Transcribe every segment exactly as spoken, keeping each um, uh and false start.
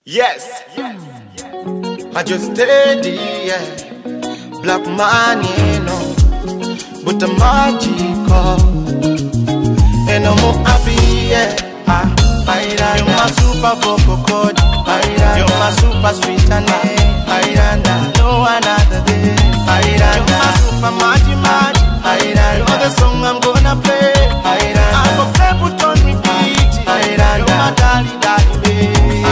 Yes, yes. I just steady, yeah. Black money, no, but the magical. And I'm more happy, yeah. Ah, you're my super vocal cord. You're my super sweet and I no another day. You're my super magic, magic. You're the song I'm gonna play. I'm gonna play, put on repeat. You're my darling, darling, baby.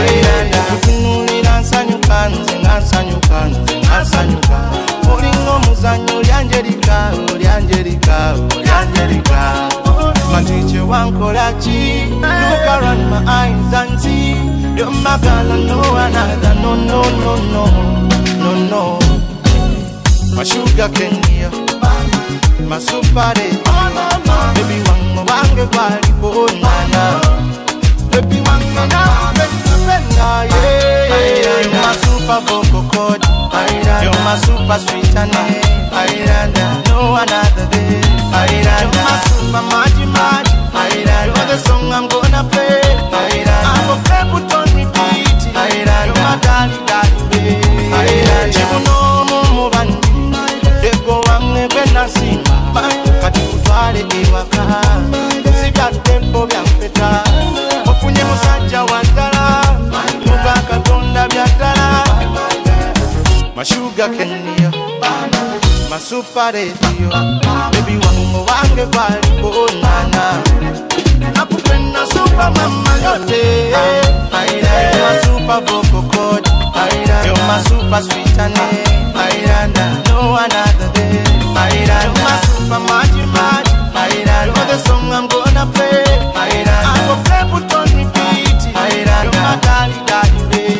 Olingo muzanyo lyanjerika, lyanjerika, lyanjerika. Matiche wankolachi, look around my eyes and see. You're my girl and no another, no, no, no, no, no, no. My sugar cane, my super day. Baby wango wange bali bonana. Baby wango na benda yeah. You're my super vocal cord. You're my super sweet and I no another day. You're my super magic, magic. You're the song I'm gonna play. I'm gonna play, put on repeat. You're my darling, darling, baby. Chibuno mumu bandi, deko wange bena simba. Kati kutwale iwaka, sibya tempo bya mpeta. Ofunye musajja wandala, mugaka tonda byatala. My sugar cane, my super radio. Baby wango wange bali bonana. Nakupenda super mama yote. You're my super vocal cord. You're my super sweet and no another day. You're my super magic, magic. You're the song I'm gonna play. I'm gonna play, put on repeat. You're my darling, darling, baby.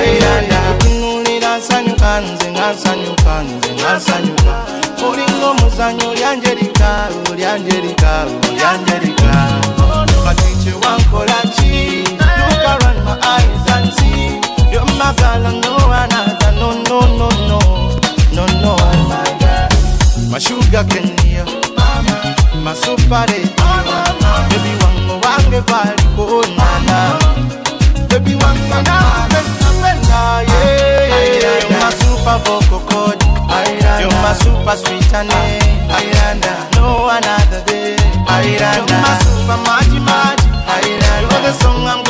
Nze ngansanyuka, nze ngansanyuka. Olingo muzanyo lyanjerika, lyanjerika, lyanjerika. Matiche wankolachi, look around my eyes and see. You're my girl and no another, no, no, no, no, no, no. My sugar cane, my super day. Baby wango wange bali bonana. Baby wango na benda benda yeah. You're my super vocal cord. You're my super sweet and no another day. You're my super magic, magic. You're the song I'm